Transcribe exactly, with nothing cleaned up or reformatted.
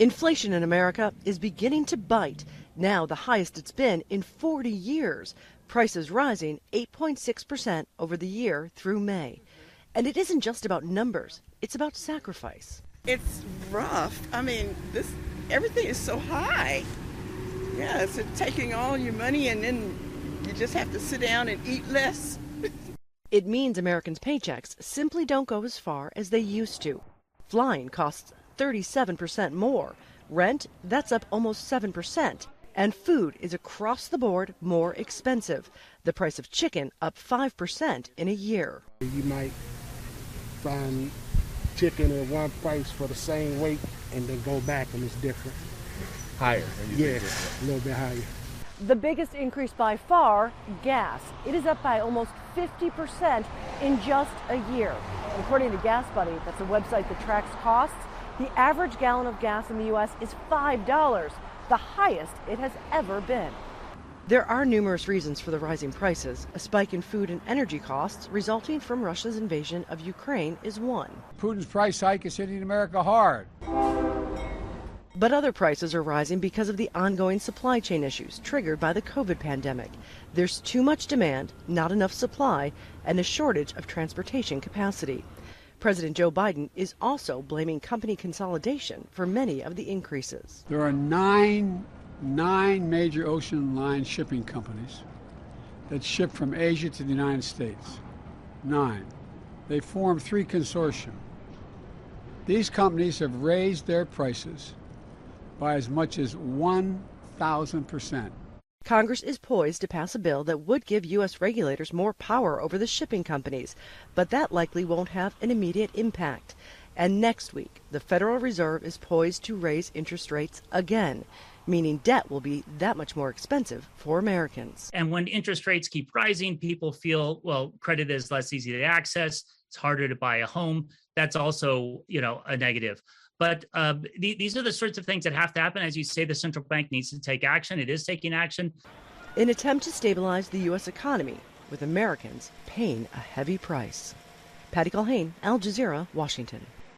Inflation in America is beginning to bite, now the highest it's been in forty years. Prices rising eight point six percent over the year through May. And it isn't just about numbers, it's about sacrifice. It's rough. I mean, this everything is so high. Yeah, it's taking all your money and then you just have to sit down and eat less. It means Americans' paychecks simply don't go as far as they used to. Flying costs thirty-seven percent more. Rent, that's up almost seven percent. And food is across the board more expensive. The price of chicken up five percent in a year. You might find chicken at one price for the same weight and then go back and it's different. Higher? Yeah, a little bit higher. The biggest increase by far, gas. It is up by almost fifty percent in just a year. According to Gas Buddy, that's a website that tracks costs, the average gallon of gas in the U S is five dollars, the highest it has ever been. There are numerous reasons for the rising prices. A spike in food and energy costs resulting from Russia's invasion of Ukraine is one. Putin's price hike is hitting America hard. But other prices are rising because of the ongoing supply chain issues triggered by the COVID pandemic. There's too much demand, not enough supply, and a shortage of transportation capacity. President Joe Biden is also blaming company consolidation for many of the increases. There are nine, nine major ocean line shipping companies that ship from Asia to the United States. Nine. They form three consortia. These companies have raised their prices by as much as one thousand percent. Congress is poised to pass a bill that would give U S regulators more power over the shipping companies, but that likely won't have an immediate impact. And next week, the Federal Reserve is poised to raise interest rates again, meaning debt will be that much more expensive for Americans. And when interest rates keep rising, people feel, well, credit is less easy to access. It's harder to buy a home. That's also, you know, a negative. But uh, th- these are the sorts of things that have to happen. As you say, the central bank needs to take action. It is taking action. In an attempt to stabilize the U S economy, with Americans paying a heavy price. Patty Culhane, Al Jazeera, Washington.